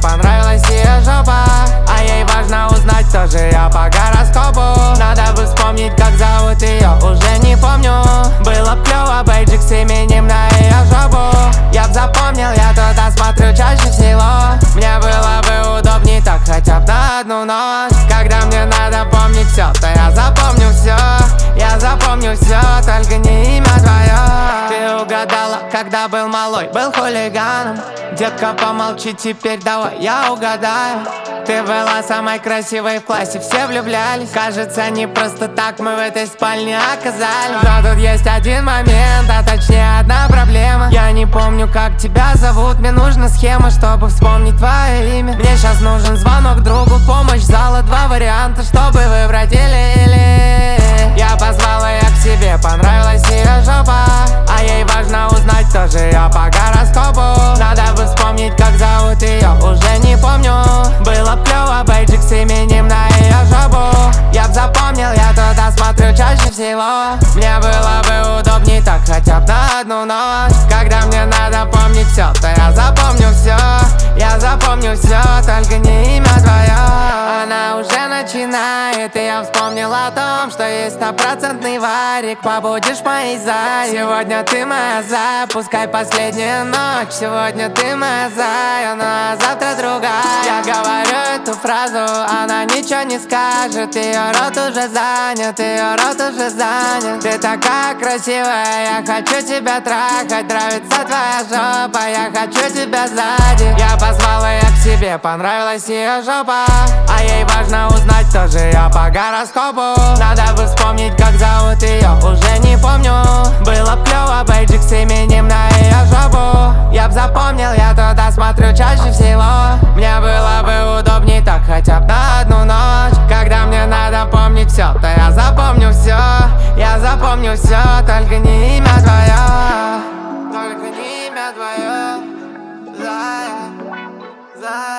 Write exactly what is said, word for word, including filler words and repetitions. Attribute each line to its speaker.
Speaker 1: понравилась ее жопа, а ей важно узнать, кто же я по гороскопу. Надо бы вспомнить, как зовут ее, уже не помню. Было б клёво бейджик с именем на ее жопу. Я б запомнил, я туда смотрю чаще всего. Мне было бы удобней так хотя бы на одну ночь. Когда мне надо помнить все, то я запомню все. Я запомню все, только не имя твое. Ты угадала, когда был малой, был хулиганом. Детка, помолчи теперь, давай я угадаю. Ты была самой красивой в классе, все влюблялись. Кажется, не просто так мы в этой спальне оказались. Но тут есть один момент, а точнее одна проблема. Я не помню, как тебя зовут, мне нужна схема, чтобы вспомнить твое имя. Мне сейчас нужен звонок другу, помощь зала, два варианта, чтобы выбрать или-или. Я позвала ее к себе, понравилась ее жопа, а ей важно узнать, кто же я по гороскопу. Надо бы вспомнить, как зовут ее, уже не помню. Было б клёво бейджик с именем на ее жопу. Я б запомнил, я туда смотрю чаще всего. Мне было бы удобней так хотя бы на одну ночь. Когда мне надо помнить все, то я запомню все. Я запомню все, только не имя твое. Она уже начинает, и я вспомнил о том, что есть стопроцентный варик. Побудешь моей за. Сегодня ты моя за, пускай последняя ночь. Сегодня ты моя за, но завтра другая. Я говорю эту фразу, она ничего не скажет. Ее рот уже занят, ее рот уже занят. Ты такая красивая, я хочу тебя трахать. Нравится твоя жопа, я хочу тебя сзади. Я позвал ее к себе, понравилась ее жопа, а ей важно узнать, кто же я по гороскопу. Надо бы вспомнить, как зовут ее, уже не помню. Было б клёво бейджик с именем на ее жопу. Я б запомнил, я туда смотрю чаще всего. Мне было бы удобней так хотя бы на одну ночь. Когда мне надо помнить все, то я запомню все. Я запомню все, только не имя твое. Только не имя твое. Зая, зая.